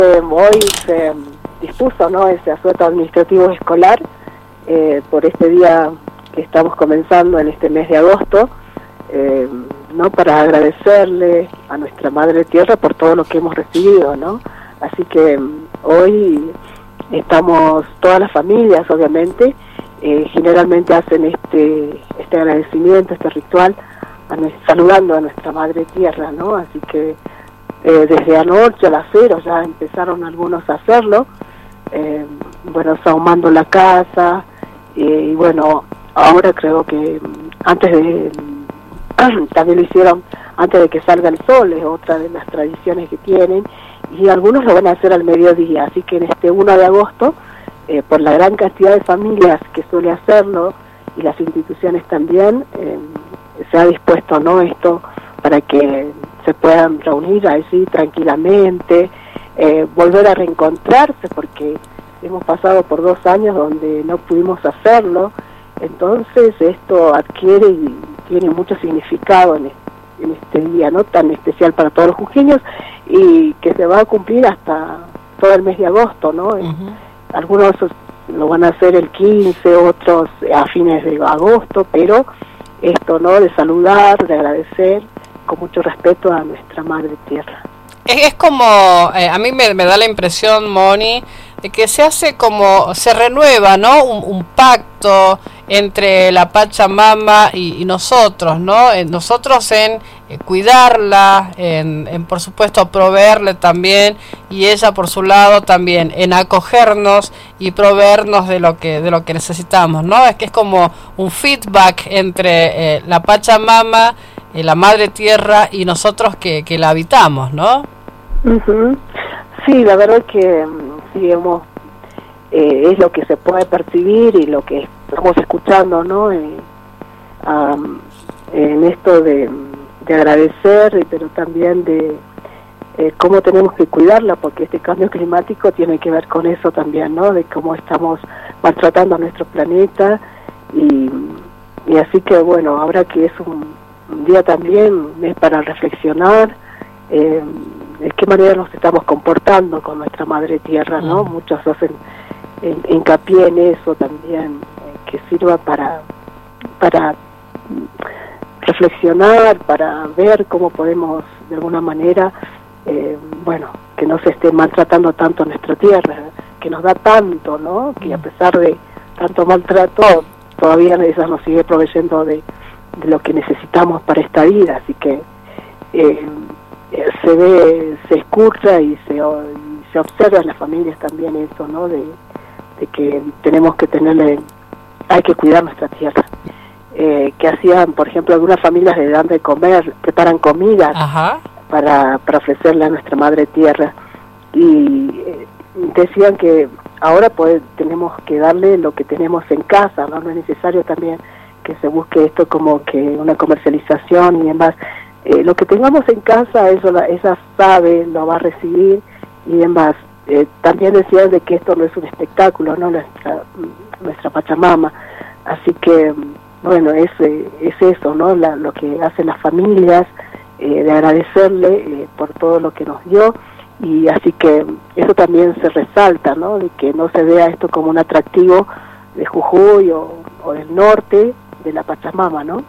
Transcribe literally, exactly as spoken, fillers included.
Eh, hoy se dispuso, ¿no?, ese asueto administrativo escolar eh, por este día que estamos comenzando en este mes de agosto, eh, ¿no?, para agradecerle a nuestra Madre Tierra por todo lo que hemos recibido, ¿no? Así que hoy estamos todas las familias, obviamente, eh, generalmente hacen este este agradecimiento, este ritual, a nuestra, saludando a nuestra Madre Tierra, ¿no? Así que eh, desde anoche a las cero ya empezaron algunos a hacerlo, eh, bueno, sahumando la casa, eh, y bueno, ahora creo que antes de, también lo hicieron antes de que salga el sol, es otra de las tradiciones que tienen, y algunos lo van a hacer al mediodía, así que en este uno de agosto, eh, por la gran cantidad de familias que suele hacerlo, y las instituciones también, eh, se ha dispuesto, ¿no?, esto para que se puedan reunir así tranquilamente, eh, volver a reencontrarse, porque hemos pasado por dos años donde no pudimos hacerlo, entonces esto adquiere y tiene mucho significado en este, en este día, ¿no?, tan especial para todos los jujeños, y que se va a cumplir hasta todo el mes de agosto, ¿no? Uh-huh. Algunos lo van a hacer el quince, otros a fines de agosto, pero esto, ¿no?, de saludar, de agradecer con mucho respeto a nuestra Madre Tierra. Es, es como, eh, a mí me, me da la impresión, Moni, de que se hace como, se renueva, ¿no?, un, un pacto entre la Pachamama y, y nosotros, ¿no? En, nosotros en eh, cuidarla, en, en por supuesto proveerle también, y ella por su lado también en acogernos y proveernos de lo que de lo que necesitamos, ¿no? Es que es como un feedback entre eh, la Pachamama, eh, la Madre Tierra y nosotros que, que la habitamos, ¿no? Uh-huh. Sí, la verdad que sí hemos Eh, es lo que se puede percibir y lo que estamos escuchando, ¿no? Eh, um, en esto de, de agradecer, pero también de eh, cómo tenemos que cuidarla, porque este cambio climático tiene que ver con eso también, ¿no? De cómo estamos maltratando a nuestro planeta, y, y así que bueno, ahora que es un, un día también es para reflexionar eh, de qué manera nos estamos comportando con nuestra Madre Tierra, ¿no? Mm. Muchos hacen En, hincapié en eso también, eh, que sirva para para reflexionar, para ver cómo podemos de alguna manera, eh, bueno, que no se esté maltratando tanto nuestra tierra, que nos da tanto, ¿no?, que a pesar de tanto maltrato todavía ella nos sigue proveyendo de, de lo que necesitamos para esta vida, así que eh, se ve, se escucha y se, y se observa en las familias también eso, ¿no?, de de que tenemos que tenerle, hay que cuidar nuestra tierra. Eh, que hacían, por ejemplo, algunas familias le dan de comer, preparan comidas para para ofrecerle a nuestra Madre Tierra, y eh, decían que ahora pues tenemos que darle lo que tenemos en casa, ¿no? No es necesario también que se busque esto como que una comercialización y demás. Eh, lo que tengamos en casa, eso ella sabe, lo va a recibir y demás. Eh, también decían de que esto no es un espectáculo, ¿no?, nuestra nuestra Pachamama, así que bueno, es, eh, es eso, ¿no?, La, lo que hacen las familias, eh, de agradecerle eh, por todo lo que nos dio, y así que eso también se resalta, ¿no?, de que no se vea esto como un atractivo de Jujuy o, o del norte de la Pachamama, ¿no?